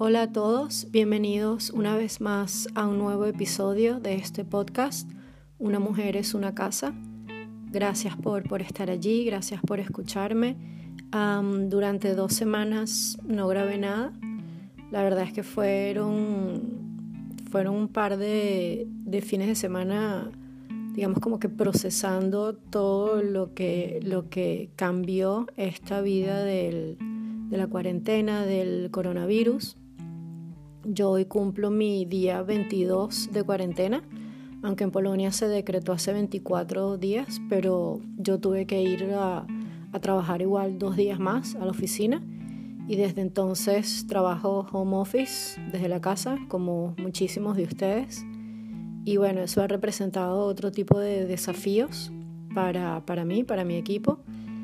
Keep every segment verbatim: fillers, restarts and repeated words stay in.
Hola a todos, bienvenidos una vez más a un nuevo episodio de este podcast, Una mujer es una casa. Gracias por, por estar allí, gracias por escucharme. Um, durante dos semanas no grabé nada. La verdad es que fueron, fueron un par de, de fines de semana, digamos como que procesando todo lo que, lo que cambió esta vida del, de la cuarentena, del coronavirus. Yo hoy cumplo mi día veintidós de cuarentena, aunque en Polonia se decretó hace veinticuatro días, pero yo tuve que ir a, a trabajar igual dos días más a la oficina y desde entonces trabajo home office desde la casa, como muchísimos de ustedes. Y bueno, eso ha representado otro tipo de desafíos para, para mí, para mi equipo.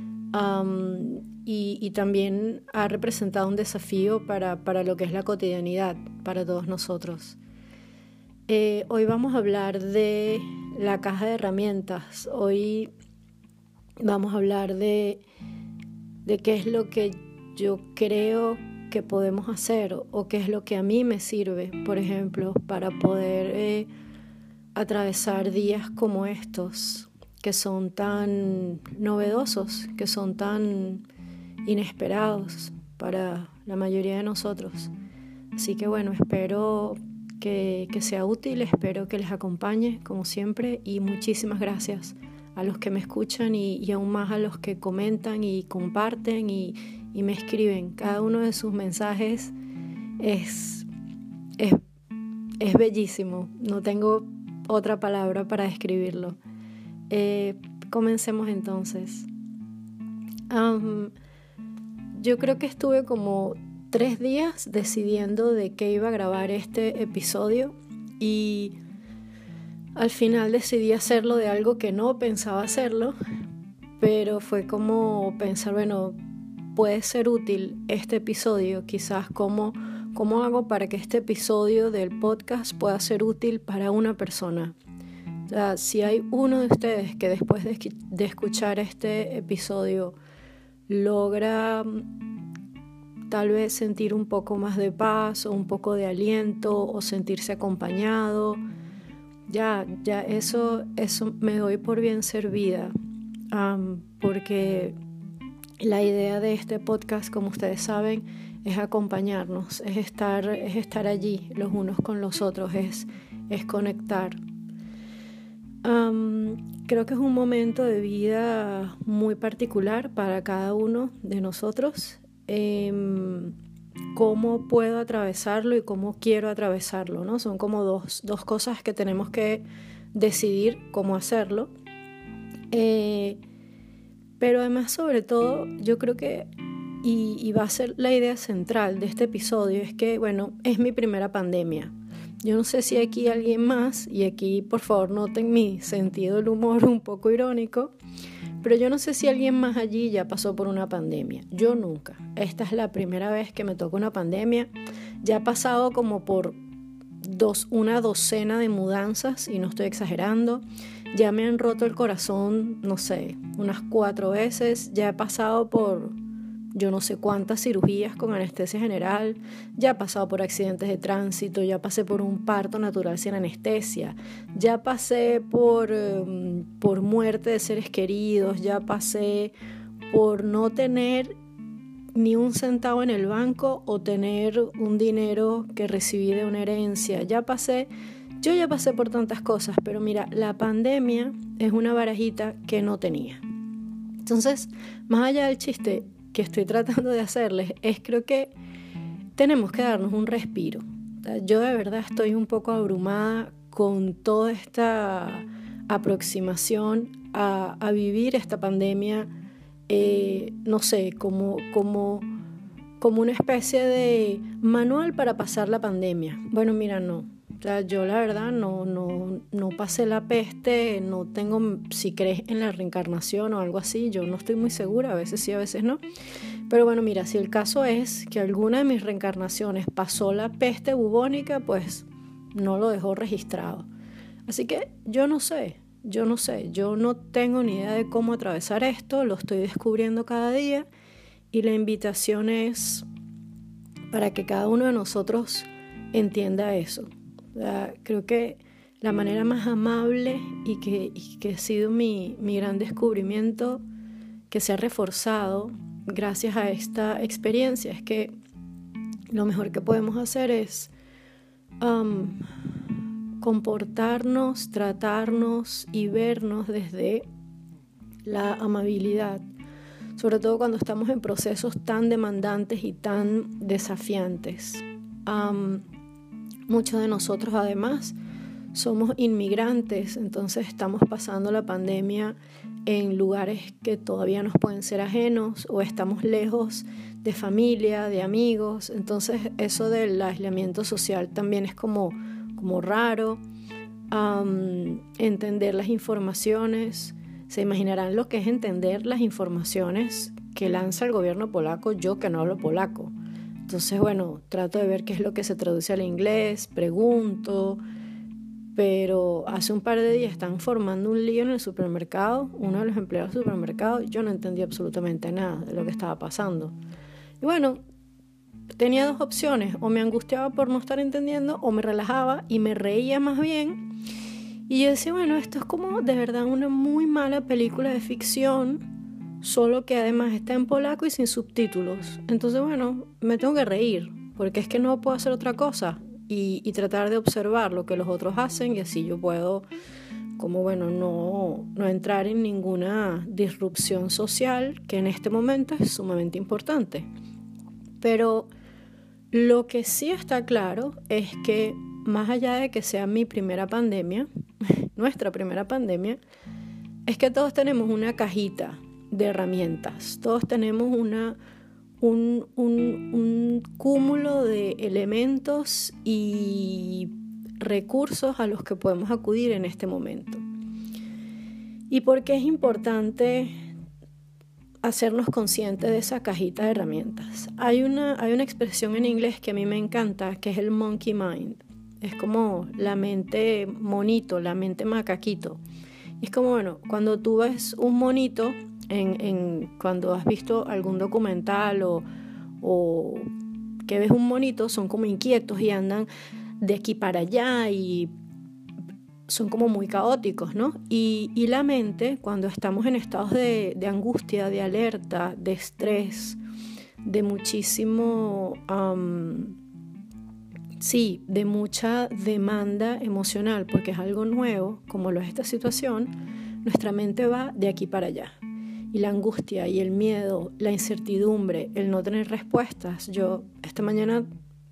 Um, y, y también ha representado un desafío para, para lo que es la cotidianidad, para todos nosotros. Eh, hoy vamos a hablar de la caja de herramientas. Hoy vamos a hablar de, de qué es lo que yo creo que podemos hacer o qué es lo que a mí me sirve, por ejemplo, para poder eh, atravesar días como estos, que son tan novedosos, que son tan inesperados para la mayoría de nosotros. Así que bueno, espero que, que sea útil, espero que les acompañe como siempre y muchísimas gracias a los que me escuchan y, y aún más a los que comentan y comparten y, y me escriben. Cada uno de sus mensajes es, es, es bellísimo, no tengo otra palabra para describirlo. Eh, comencemos entonces. Um, yo creo que estuve como tres días decidiendo de qué iba a grabar este episodio y al final decidí hacerlo de algo que no pensaba hacerlo, pero fue como pensar, bueno, puede ser útil este episodio, quizás cómo, cómo hago para que este episodio del podcast pueda ser útil para una persona. O sea, si hay uno de ustedes que después de, de escuchar este episodio logra tal vez sentir un poco más de paz o un poco de aliento o sentirse acompañado, ya, ya eso, eso me doy por bien servida, um, porque la idea de este podcast, como ustedes saben, es acompañarnos, es estar, es estar allí los unos con los otros, es, es conectar. Um, creo que es un momento de vida muy particular para cada uno de nosotros. Eh, cómo puedo atravesarlo y cómo quiero atravesarlo, ¿no? Son como dos, dos cosas que tenemos que decidir cómo hacerlo. Eh, pero además, sobre todo, yo creo que, y, y va a ser la idea central de este episodio, es que, bueno, es mi primera pandemia. Yo no sé si aquí alguien más, y aquí por favor noten mi sentido del humor un poco irónico, pero yo no sé si alguien más allí ya pasó por una pandemia. Yo nunca. Esta es la primera vez que me toca una pandemia. Ya he pasado como por dos, una docena de mudanzas, y no estoy exagerando. Ya me han roto el corazón, no sé, unas cuatro veces. Ya he pasado por yo no sé cuántas cirugías con anestesia general, ya he pasado por accidentes de tránsito, ya pasé por un parto natural sin anestesia, ya pasé por, um, por muerte de seres queridos, ya pasé por no tener ni un centavo en el banco o tener un dinero que recibí de una herencia, ya pasé, yo ya pasé por tantas cosas, pero mira, la pandemia es una barajita que no tenía. Entonces, más allá del chiste que estoy tratando de hacerles, es creo que tenemos que darnos un respiro. Yo de verdad estoy un poco abrumada con toda esta aproximación a, a vivir esta pandemia, eh, no sé, como, como, como una especie de manual para pasar la pandemia. Bueno, mira, no. O sea, yo la verdad no, no, no pasé la peste, no tengo, si crees en la reencarnación o algo así, yo no estoy muy segura, a veces sí, a veces no. Pero bueno, mira, si el caso es que alguna de mis reencarnaciones pasó la peste bubónica, pues no lo dejó registrado. Así que yo no sé, yo no sé, yo no tengo ni idea de cómo atravesar esto, lo estoy descubriendo cada día y la invitación es para que cada uno de nosotros entienda eso. O sea, creo que la manera más amable y que, y que ha sido mi, mi gran descubrimiento, que se ha reforzado gracias a esta experiencia, es que lo mejor que podemos hacer es um, comportarnos, tratarnos y vernos desde la amabilidad, sobre todo cuando estamos en procesos tan demandantes y tan desafiantes. Um, muchos de nosotros además somos inmigrantes, entonces estamos pasando la pandemia en lugares que todavía nos pueden ser ajenos o estamos lejos de familia, de amigos. Entonces eso del aislamiento social también es como, como raro. Um, entender las informaciones, se imaginarán lo que es entender las informaciones que lanza el gobierno polaco, yo que no hablo polaco. Entonces, bueno, trato de ver qué es lo que se traduce al inglés, pregunto, pero hace un par de días están formando un lío en el supermercado, uno de los empleados del supermercado, yo no entendí absolutamente nada de lo que estaba pasando. Y bueno, tenía dos opciones, o me angustiaba por no estar entendiendo, o me relajaba y me reía más bien. Y yo decía, bueno, esto es como de verdad una muy mala película de ficción, solo que además está en polaco y sin subtítulos. Entonces, bueno, me tengo que reír, porque es que no puedo hacer otra cosa. Y, y tratar de observar lo que los otros hacen y así yo puedo, como bueno, no, no entrar en ninguna disrupción social, que en este momento es sumamente importante. Pero lo que sí está claro es que más allá de que sea mi primera pandemia, nuestra primera pandemia, es que todos tenemos una cajita de herramientas, todos tenemos una... Un, un, un cúmulo de elementos y recursos a los que podemos acudir en este momento. ¿Y por qué es importante hacernos conscientes de esa cajita de herramientas? Hay una, hay una expresión en inglés que a mí me encanta, que es el monkey mind. Es como la mente monito, la mente macaquito. Y es como, bueno, cuando tú ves un monito, En, en, cuando has visto algún documental o, o que ves un monito, son como inquietos y andan de aquí para allá y son como muy caóticos, ¿no? Y, y la mente, cuando estamos en estados de, de angustia, de alerta, de estrés, de muchísimo, um, sí, de mucha demanda emocional, porque es algo nuevo, como lo es esta situación, nuestra mente va de aquí para allá. Y la angustia y el miedo, la incertidumbre, el no tener respuestas. Yo esta mañana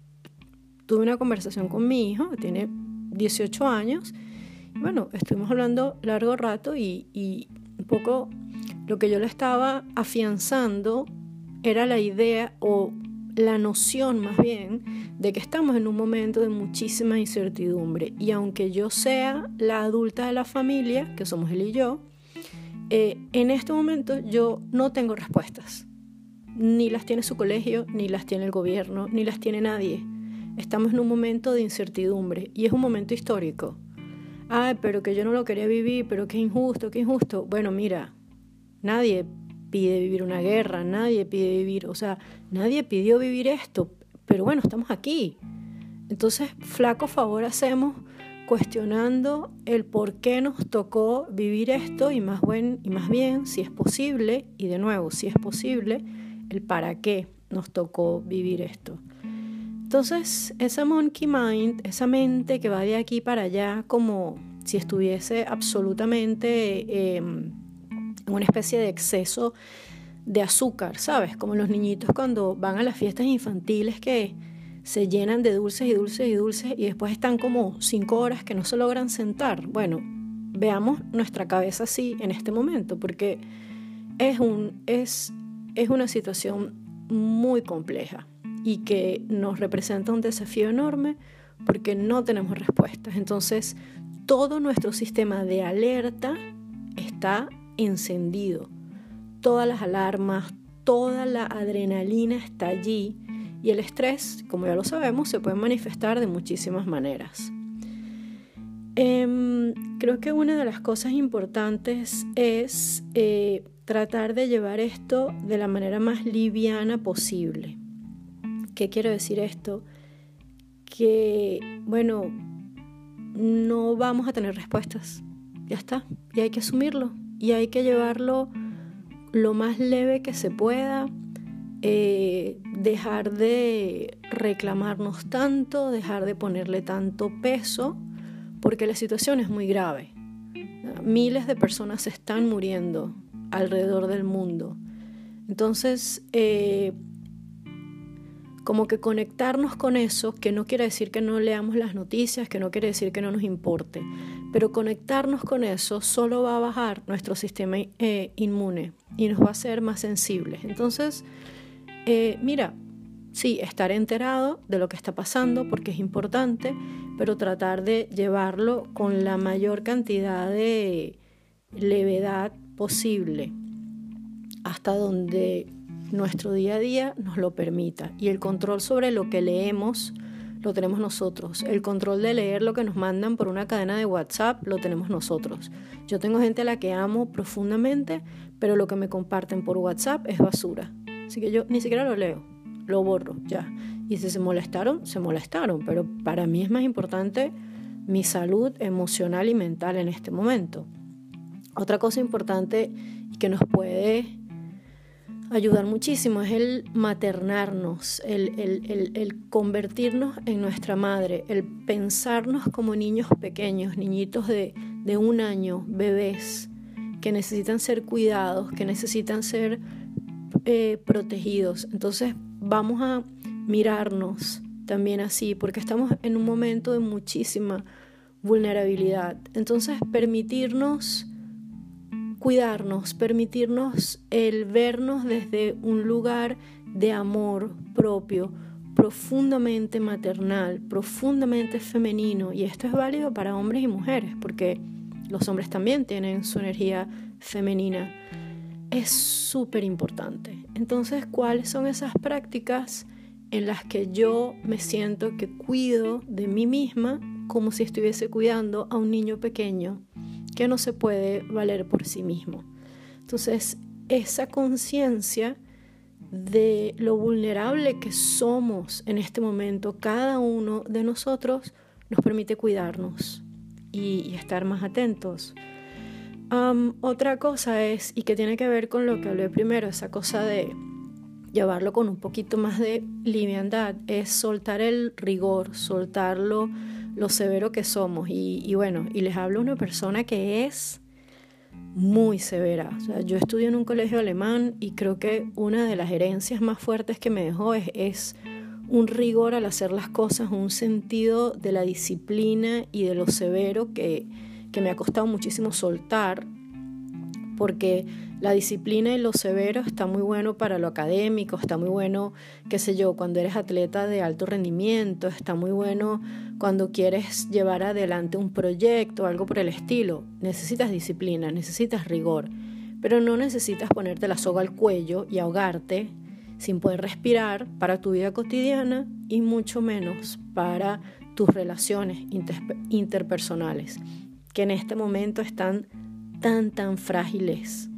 tuve una conversación con mi hijo, que tiene dieciocho años. Y bueno, estuvimos hablando largo rato y, y un poco lo que yo le estaba afianzando era la idea o la noción más bien de que estamos en un momento de muchísima incertidumbre. Y aunque yo sea la adulta de la familia, que somos él y yo, Eh, en este momento yo no tengo respuestas, ni las tiene su colegio, ni las tiene el gobierno, ni las tiene nadie. Estamos en un momento de incertidumbre y es un momento histórico. Ay, pero que yo no lo quería vivir, pero qué injusto, qué injusto. Bueno, mira, nadie pide vivir una guerra, nadie pide vivir, o sea, nadie pidió vivir esto, pero bueno, estamos aquí. Entonces, flaco favor hacemos cuestionando el por qué nos tocó vivir esto y más, buen, y más bien si es posible, y de nuevo, si es posible, el para qué nos tocó vivir esto. Entonces, esa monkey mind, esa mente que va de aquí para allá como si estuviese absolutamente eh, en una especie de exceso de azúcar, ¿sabes? Como los niñitos cuando van a las fiestas infantiles que se llenan de dulces y dulces y dulces y después están como cinco horas que no se logran sentar. Bueno, veamos nuestra cabeza así en este momento, porque es, un, es, es una situación muy compleja y que nos representa un desafío enorme porque no tenemos respuestas. Entonces, todo nuestro sistema de alerta está encendido. Todas las alarmas, toda la adrenalina está allí. Y el estrés, como ya lo sabemos, se puede manifestar de muchísimas maneras. Eh, creo que una de las cosas importantes es eh, tratar de llevar esto de la manera más liviana posible. ¿Qué quiero decir esto? Que, bueno, no vamos a tener respuestas. Ya está. Y hay que asumirlo. Y hay que llevarlo lo más leve que se pueda. Eh, dejar de reclamarnos tanto, dejar de ponerle tanto peso, porque la situación es muy grave. Miles de personas se están muriendo alrededor del mundo. Entonces, eh, como que conectarnos con eso, que no quiere decir que no leamos las noticias, que no quiere decir que no nos importe, pero conectarnos con eso solo va a bajar nuestro sistema eh, inmune y nos va a hacer más sensibles. Entonces, eh, mira, sí, estar enterado de lo que está pasando porque es importante, pero tratar de llevarlo con la mayor cantidad de levedad posible hasta donde nuestro día a día nos lo permita. Y el control sobre lo que leemos lo tenemos nosotros. El control de leer lo que nos mandan por una cadena de WhatsApp lo tenemos nosotros. Yo tengo gente a la que amo profundamente, pero lo que me comparten por WhatsApp es basura. Así que yo ni siquiera lo leo, lo borro, ya. Y si se molestaron, se molestaron. Pero para mí es más importante mi salud emocional y mental en este momento. Otra cosa importante y que nos puede ayudar muchísimo es el maternarnos, el, el, el, el convertirnos en nuestra madre, el pensarnos como niños pequeños, niñitos de, de un año, bebés, que necesitan ser cuidados, que necesitan ser eh, protegidos. Entonces vamos a mirarnos también así, porque estamos en un momento de muchísima vulnerabilidad. Entonces permitirnos cuidarnos, permitirnos el vernos desde un lugar de amor propio, profundamente maternal, profundamente femenino. Y esto es válido para hombres y mujeres, porque los hombres también tienen su energía femenina. Es súper importante. Entonces, ¿cuáles son esas prácticas en las que yo me siento que cuido de mí misma como si estuviese cuidando a un niño pequeño que no se puede valer por sí mismo? Entonces, esa conciencia de lo vulnerable que somos en este momento, cada uno de nosotros, nos permite cuidarnos y, y estar más atentos. Um, otra cosa es, y que tiene que ver con lo que hablé primero, esa cosa de llevarlo con un poquito más de liviandad, es soltar el rigor, soltarlo lo severo que somos. Y, y bueno, y les hablo a una persona que es muy severa. O sea, yo estudio en un colegio alemán y creo que una de las herencias más fuertes que me dejó es, es un rigor al hacer las cosas, un sentido de la disciplina y de lo severo que, que me ha costado muchísimo soltar, porque la disciplina y lo severo está muy bueno para lo académico, está muy bueno, qué sé yo, cuando eres atleta de alto rendimiento, está muy bueno cuando quieres llevar adelante un proyecto, algo por el estilo. Necesitas disciplina, necesitas rigor, pero no necesitas ponerte la soga al cuello y ahogarte sin poder respirar para tu vida cotidiana y mucho menos para tus relaciones inter- interpersonales, que en este momento están tan, tan frágiles.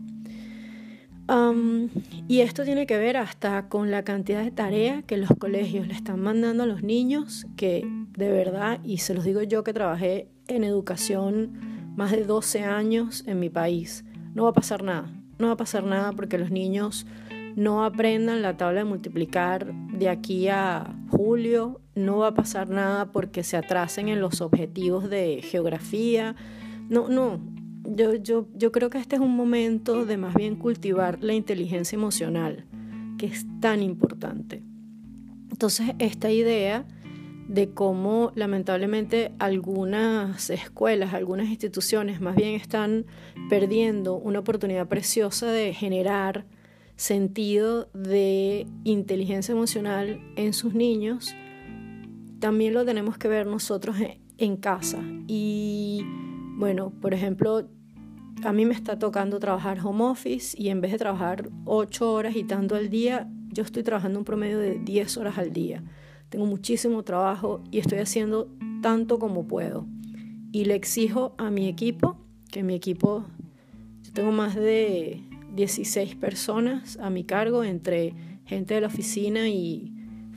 Um, y esto tiene que ver hasta con la cantidad de tarea que los colegios le están mandando a los niños, que de verdad, y se los digo yo que trabajé en educación más de doce años en mi país, no va a pasar nada, no va a pasar nada porque los niños no aprendan la tabla de multiplicar de aquí a julio, no va a pasar nada porque se atrasen en los objetivos de geografía, no, no. Yo, yo, yo creo que este es un momento de más bien cultivar la inteligencia emocional, que es tan importante. Entonces, esta idea de cómo lamentablemente algunas escuelas, algunas instituciones más bien están perdiendo una oportunidad preciosa de generar sentido de inteligencia emocional en sus niños, también lo tenemos que ver nosotros en casa. Y bueno, por ejemplo, a mí me está tocando trabajar home office y en vez de trabajar ocho horas y tanto al día, yo estoy trabajando un promedio de diez horas al día. Tengo muchísimo trabajo y estoy haciendo tanto como puedo. Y le exijo a mi equipo, que mi equipo, yo tengo más de dieciséis personas a mi cargo, entre gente de la oficina y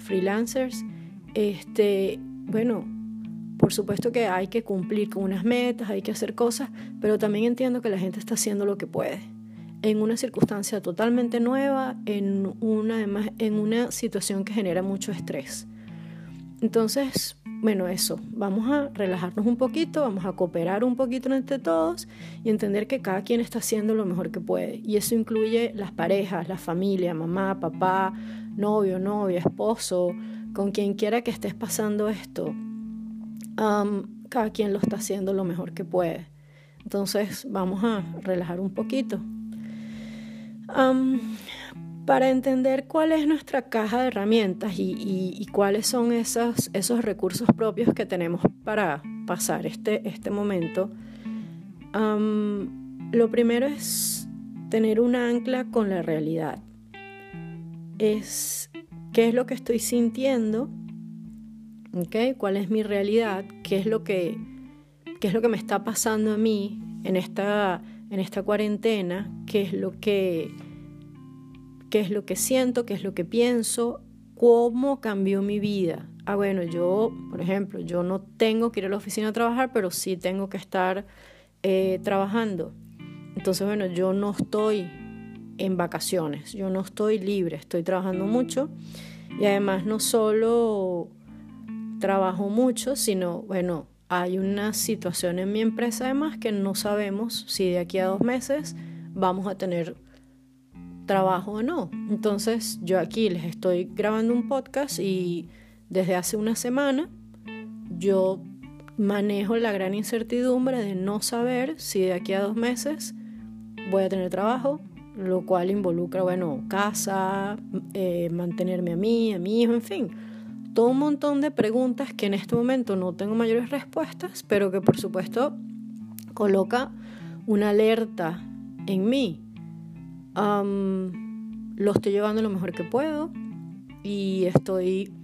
freelancers, este, bueno, por supuesto que hay que cumplir con unas metas, hay que hacer cosas, pero también entiendo que la gente está haciendo lo que puede, en una circunstancia totalmente nueva, en una, además, en una situación que genera mucho estrés. Entonces, bueno, eso, vamos a relajarnos un poquito, vamos a cooperar un poquito entre todos y entender que cada quien está haciendo lo mejor que puede. Y eso incluye las parejas, la familia, mamá, papá, novio, novia, esposo, con quien quiera que estés pasando esto. Um, cada quien lo está haciendo lo mejor que puede. Entonces vamos a relajar un poquito. Um, para entender cuál es nuestra caja de herramientas y, y, y cuáles son esos, esos recursos propios que tenemos para pasar este, este momento, um, lo primero es tener un ancla con la realidad. Es qué es lo que estoy sintiendo. ¿Okay? ¿Cuál es mi realidad? ¿Qué es lo que, qué es lo que me está pasando a mí en esta, en esta cuarentena? ¿Qué es lo que, qué es lo que siento? ¿Qué es lo que pienso? ¿Cómo cambió mi vida? Ah, bueno, yo, por ejemplo, yo no tengo que ir a la oficina a trabajar, pero sí tengo que estar eh, trabajando. Entonces, bueno, yo no estoy en vacaciones, yo no estoy libre, estoy trabajando mucho y además no solo trabajo mucho, sino, bueno, hay una situación en mi empresa además que no sabemos si de aquí a dos meses vamos a tener trabajo o no. Entonces yo aquí les estoy grabando un podcast y desde hace una semana yo manejo la gran incertidumbre de no saber si de aquí a dos meses voy a tener trabajo, lo cual involucra, bueno, casa, eh, mantenerme a mí, a mi hijo, en fin. Todo un montón de preguntas que en este momento no tengo mayores respuestas, pero que por supuesto coloca una alerta en mí. Um, lo estoy llevando lo mejor que puedo y estoy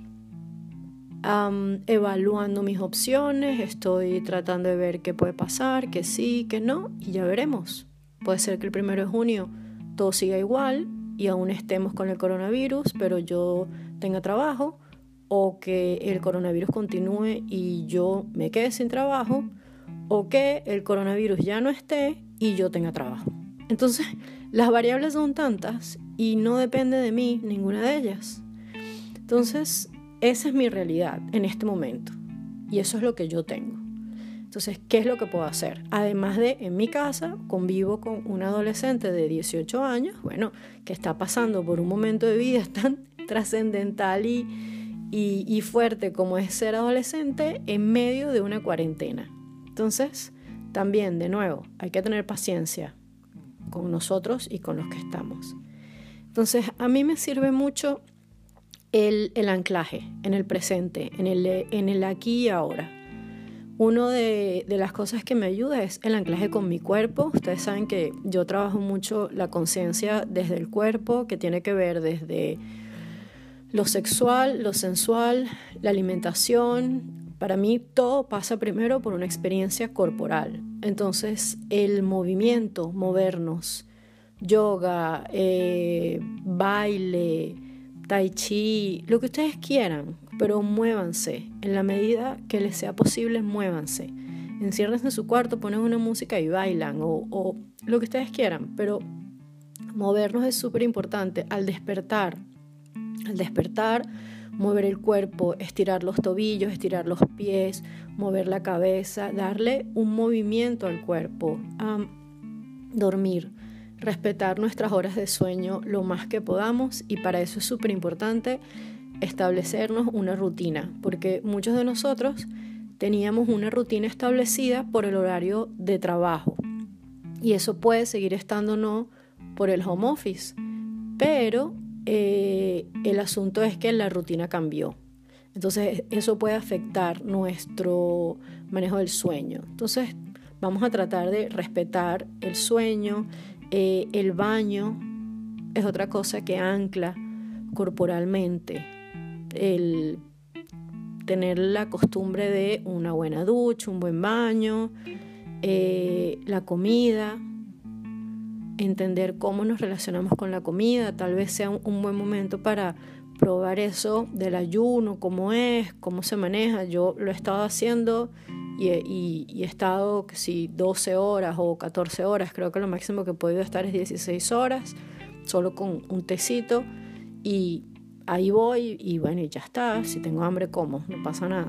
um, evaluando mis opciones, estoy tratando de ver qué puede pasar, que sí, que no, y ya veremos. Puede ser que el primero de junio todo siga igual y aún estemos con el coronavirus, pero yo tenga trabajo, o que el coronavirus continúe y yo me quede sin trabajo, o que el coronavirus ya no esté y yo tenga trabajo. Entonces, las variables son tantas y no depende de mí ninguna de ellas. Entonces, esa es mi realidad en este momento y eso es lo que yo tengo. Entonces, ¿qué es lo que puedo hacer? Además de, en mi casa, convivo con un adolescente de dieciocho años, bueno, que está pasando por un momento de vida tan trascendental y Y, y fuerte como es ser adolescente en medio de una cuarentena. Entonces, también, de nuevo, hay que tener paciencia con nosotros y con los que estamos. Entonces, a mí me sirve mucho el, el anclaje en el presente, en el, en el aquí y ahora. Una de, de las cosas que me ayuda es el anclaje con mi cuerpo. Ustedes saben que yo trabajo mucho la conciencia desde el cuerpo, que tiene que ver desde lo sexual, lo sensual, la alimentación. Para mí todo pasa primero por una experiencia corporal. Entonces el movimiento, movernos, yoga, eh, baile, tai chi, lo que ustedes quieran, pero muévanse. En la medida que les sea posible, muévanse. Enciérrense en su cuarto, ponen una música y bailan o, o lo que ustedes quieran, pero movernos es súper importante. Al despertar, al despertar, mover el cuerpo, estirar los tobillos, estirar los pies, mover la cabeza, darle un movimiento al cuerpo, um, dormir, respetar nuestras horas de sueño lo más que podamos y para eso es súper importante establecernos una rutina, porque muchos de nosotros teníamos una rutina establecida por el horario de trabajo y eso puede seguir estando no por el home office, pero Eh, el asunto es que la rutina cambió. Entonces eso puede afectar nuestro manejo del sueño. Entonces vamos a tratar de respetar el sueño. Eh, el baño es otra cosa que ancla corporalmente. El tener la costumbre de una buena ducha, un buen baño, eh, la comida, entender cómo nos relacionamos con la comida. Tal vez sea un, un buen momento para probar eso del ayuno, cómo es, cómo se maneja. Yo lo he estado haciendo y, y, y he estado, que si doce horas o catorce horas, creo que lo máximo que he podido estar es dieciséis horas, solo con un tecito, y ahí voy y bueno, y ya está. Si tengo hambre, como, no pasa nada.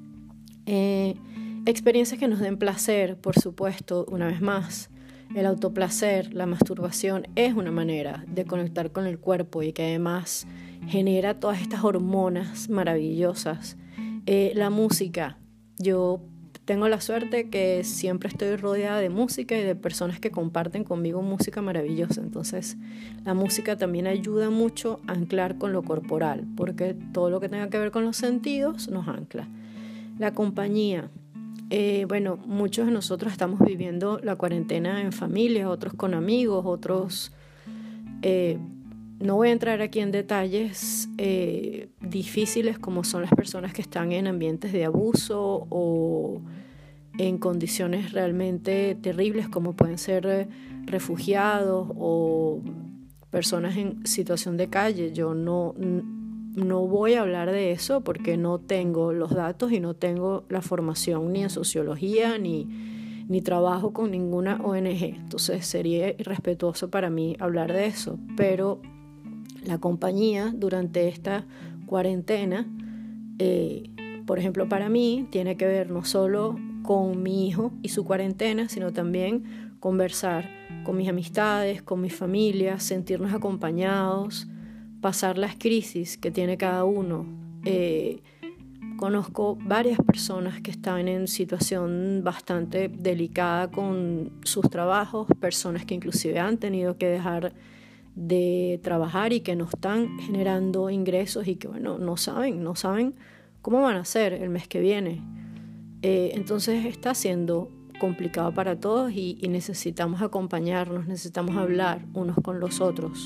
Eh, experiencias que nos den placer, por supuesto, una vez más. El autoplacer, la masturbación es una manera de conectar con el cuerpo y que además genera todas estas hormonas maravillosas. Eh, la música, yo tengo la suerte que siempre estoy rodeada de música y de personas que comparten conmigo música maravillosa. Entonces, la música también ayuda mucho a anclar con lo corporal, porque todo lo que tenga que ver con los sentidos nos ancla. La compañía. Eh, bueno, muchos de nosotros estamos viviendo la cuarentena en familia, otros con amigos, otros... Eh, no voy a entrar aquí en detalles eh, difíciles como son las personas que están en ambientes de abuso o en condiciones realmente terribles como pueden ser eh, refugiados o personas en situación de calle. Yo no... No voy a hablar de eso porque no tengo los datos y no tengo la formación ni en sociología ni, ni trabajo con ninguna O N G. Entonces sería irrespetuoso para mí hablar de eso. Pero la compañía durante esta cuarentena, eh, por ejemplo para mí, tiene que ver no solo con mi hijo y su cuarentena, sino también conversar con mis amistades, con mi familia, sentirnos acompañados, pasar las crisis que tiene cada uno. Eh, conozco varias personas que están en situación bastante delicada con sus trabajos, personas que inclusive han tenido que dejar de trabajar y que no están generando ingresos y que bueno, no saben, no saben cómo van a hacer el mes que viene. Eh, entonces está siendo complicado para todos y, y necesitamos acompañarnos, necesitamos hablar unos con los otros.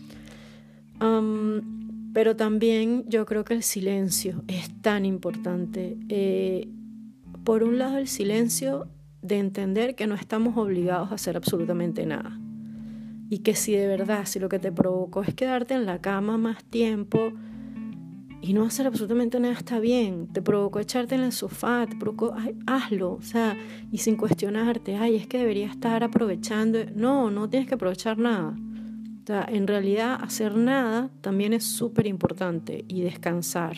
Um, pero también yo creo que el silencio es tan importante. Eh, por un lado, el silencio de entender que no estamos obligados a hacer absolutamente nada. Y que si de verdad, si lo que te provocó es quedarte en la cama más tiempo y no hacer absolutamente nada, está bien. Te provocó echarte en el sofá, te provocó, ay, hazlo. O sea, y sin cuestionarte, ay, es que debería estar aprovechando. No, no tienes que aprovechar nada. O sea, en realidad hacer nada también es súper importante y descansar.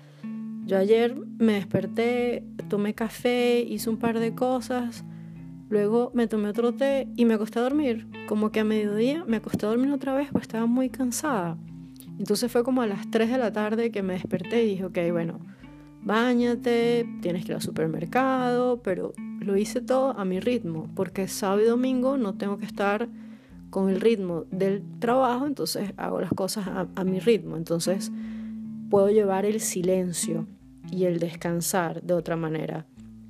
Yo ayer me desperté, tomé café, hice un par de cosas, luego me tomé otro té y me acosté a dormir. Como que a mediodía me acosté a dormir otra vez porque estaba muy cansada. Entonces fue como a las tres de la tarde que me desperté y dije, ok, bueno, báñate, tienes que ir al supermercado, pero lo hice todo a mi ritmo, porque sábado y domingo no tengo que estar con el ritmo del trabajo, entonces hago las cosas a, a mi ritmo, entonces puedo llevar el silencio y el descansar de otra manera.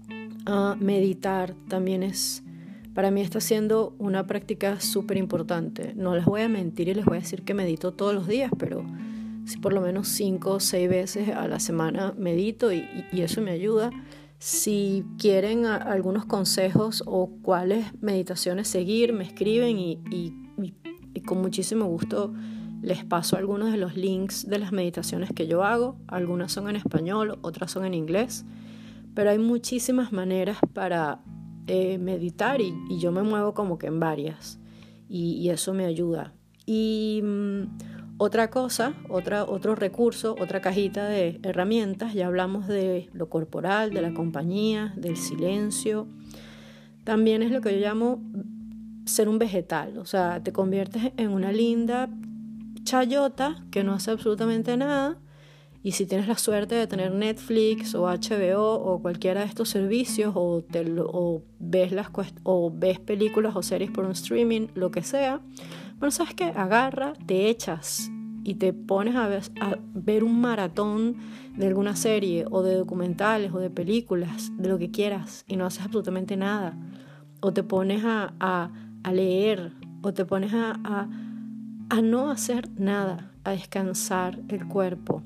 Uh, meditar también es, para mí está siendo una práctica súper importante. No les voy a mentir y les voy a decir que medito todos los días, pero sí por lo menos cinco o seis veces a la semana medito y, y eso me ayuda. Si quieren a, algunos consejos o cuáles meditaciones seguir, me escriben y, y, y, y con muchísimo gusto les paso algunos de los links de las meditaciones que yo hago. Algunas son en español, otras son en inglés, pero hay muchísimas maneras para eh, meditar y, y yo me muevo como que en varias y, y eso me ayuda. Y mmm, otra cosa, otra, otro recurso, otra cajita de herramientas, ya hablamos de lo corporal, de la compañía, del silencio. También es lo que yo llamo ser un vegetal, o sea, te conviertes en una linda chayota que no hace absolutamente nada y si tienes la suerte de tener Netflix o H B O o cualquiera de estos servicios o, te, o, ves las, o ves películas o series por un streaming, lo que sea, bueno, ¿sabes qué? Agarra, te echas y te pones a ver, a ver un maratón de alguna serie o de documentales o de películas, de lo que quieras y no haces absolutamente nada. O te pones a, a, a leer o te pones a, a, a no hacer nada, a descansar el cuerpo.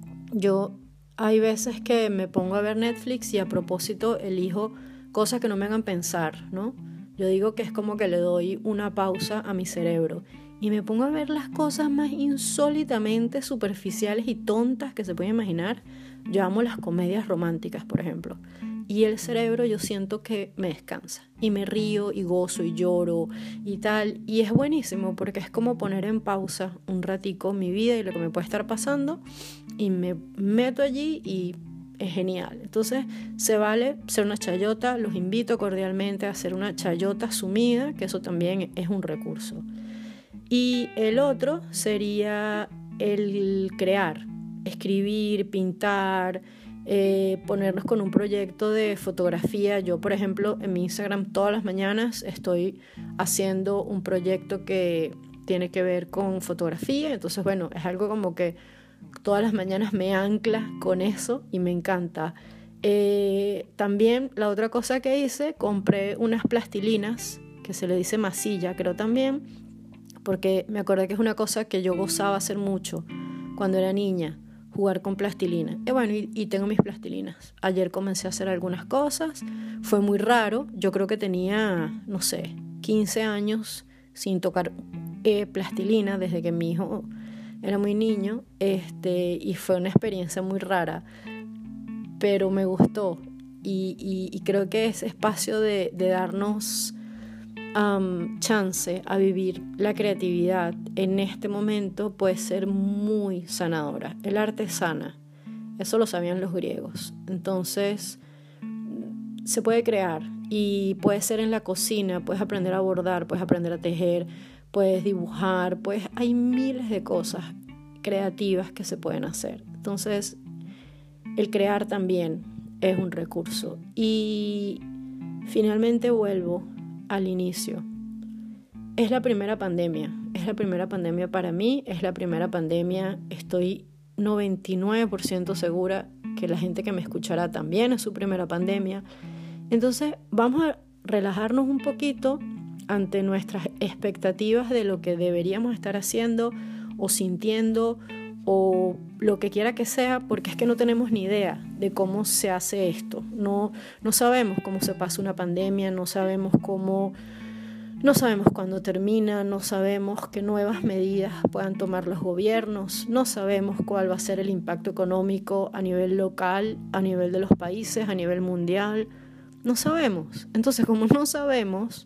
Yo hay veces que me pongo a ver Netflix y a propósito elijo cosas que no me hagan pensar, ¿no? Yo digo que es como que le doy una pausa a mi cerebro y me pongo a ver las cosas más insólitamente superficiales y tontas que se pueden imaginar. Yo amo las comedias románticas, por ejemplo, y el cerebro yo siento que me descansa y me río y gozo y lloro y tal, y es buenísimo porque es como poner en pausa un ratico mi vida y lo que me puede estar pasando y me meto allí y es genial. Entonces se vale ser una chayota, los invito cordialmente a ser una chayota sumida, que eso también es un recurso. Y el otro sería el crear, escribir, pintar, eh, ponernos con un proyecto de fotografía. Yo, por ejemplo, en mi Instagram todas las mañanas estoy haciendo un proyecto que tiene que ver con fotografía. Entonces, bueno, es algo como que todas las mañanas me ancla con eso y me encanta. Eh, también la otra cosa que hice, compré unas plastilinas, que se le dice masilla, creo también, porque me acordé que es una cosa que yo gozaba hacer mucho cuando era niña, jugar con plastilina. Y bueno, y, y tengo mis plastilinas. Ayer comencé a hacer algunas cosas, fue muy raro, yo creo que tenía, no sé, quince años sin tocar eh, plastilina desde que mi hijo era muy niño, este, y fue una experiencia muy rara, pero me gustó y, y, y creo que ese espacio de, de darnos um, chance a vivir la creatividad en este momento puede ser muy sanadora. El arte sana, eso lo sabían los griegos. Entonces se puede crear y puede ser en la cocina, puedes aprender a bordar, puedes aprender a tejer, puedes dibujar, pues hay miles de cosas creativas que se pueden hacer. Entonces, el crear también es un recurso. Y finalmente vuelvo al inicio. Es la primera pandemia, es la primera pandemia para mí, es la primera pandemia, estoy noventa y nueve por ciento segura que la gente que me escuchará también es su primera pandemia. Entonces, vamos a relajarnos un poquito ante nuestras expectativas de lo que deberíamos estar haciendo o sintiendo o lo que quiera que sea, porque es que no tenemos ni idea de cómo se hace esto. No, no sabemos cómo se pasa una pandemia, no sabemos cómo, no sabemos cuándo termina, no sabemos qué nuevas medidas puedan tomar los gobiernos, no sabemos cuál va a ser el impacto económico a nivel local, a nivel de los países, a nivel mundial. No sabemos. Entonces, como no sabemos,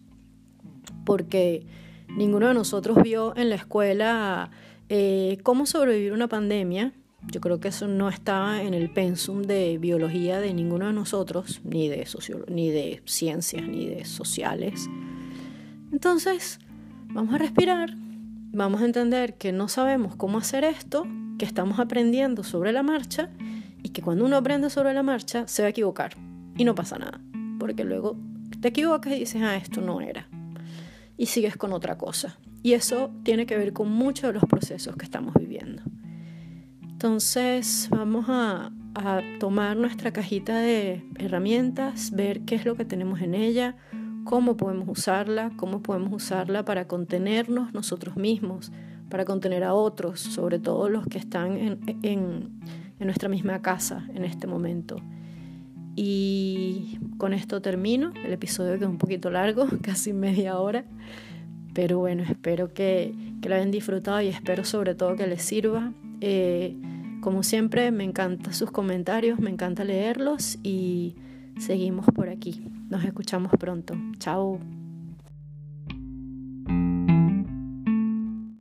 porque ninguno de nosotros vio en la escuela eh, cómo sobrevivir una pandemia. Yo creo que eso no estaba en el pensum de biología de ninguno de nosotros, ni de sociolo- ni de ciencias, ni de sociales. Entonces, vamos a respirar, vamos a entender que no sabemos cómo hacer esto, que estamos aprendiendo sobre la marcha y que cuando uno aprende sobre la marcha se va a equivocar y no pasa nada, porque luego te equivocas y dices, ah, esto no era. Y sigues con otra cosa. Y eso tiene que ver con muchos de los procesos que estamos viviendo. Entonces vamos a, a tomar nuestra cajita de herramientas, ver qué es lo que tenemos en ella, cómo podemos usarla, cómo podemos usarla para contenernos nosotros mismos, para contener a otros, sobre todo los que están en, en, en nuestra misma casa en este momento. Y con esto termino. El episodio quedó un poquito largo, casi media hora, pero bueno, espero que, que lo hayan disfrutado y espero sobre todo que les sirva. Eh, como siempre, me encantan sus comentarios, me encanta leerlos y seguimos por aquí. Nos escuchamos pronto. Chao.